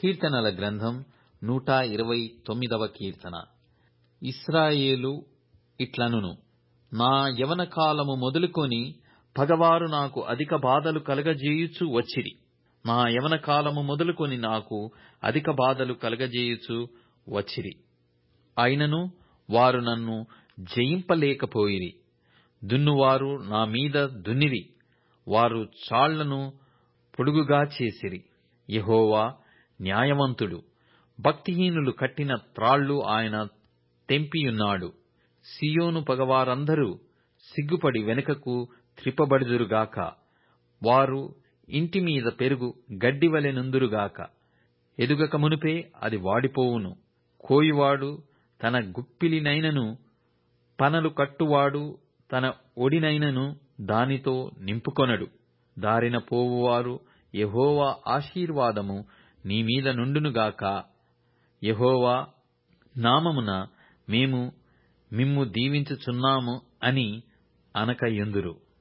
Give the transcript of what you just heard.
కీర్తనల గ్రంథం 129వ కీర్తన. ఇశ్రాయేలు ఇట్లనును, నా యవన కాలము మొదలుకొని పగవారు నాకు అధిక బాధలు కలగజేయుచు వచ్చిరి. నా యవన కాలము మొదలుకొని నాకు అధిక బాధలు కలగజేయుచు వచ్చిరి. అయినను వారు నన్ను జయింపలేకపోయిరి. దున్నువారు నా మీద దున్నిరి, వారు చాళ్లను పొడుగుగా చేసిరి. యెహోవా న్యాయవంతుడు, భక్తిహీనులు కట్టిన త్రాళ్లు ఆయన తెంపియున్నాడు. సీయోను పగవారందరూ సిగ్గుపడి వెనుకకు త్రిప్పబడుదురుగాక. వారు ఇంటి మీద పెరుగు గడ్డివలె నుందురుగాక. ఎదుగక మునుపే అది వాడిపోవును. కోయువాడు తన గుప్పిలినైనను, పనలు కట్టువాడు తన ఒడినైనను దానితో నింపుకొనడు. దారిన పోవువారు, యెహోవా ఆశీర్వాదము నీ మీద నుండునుగాక, యెహోవా నామమున మేము మిమ్ము దీవించుచున్నాము అని అనకయుందురు.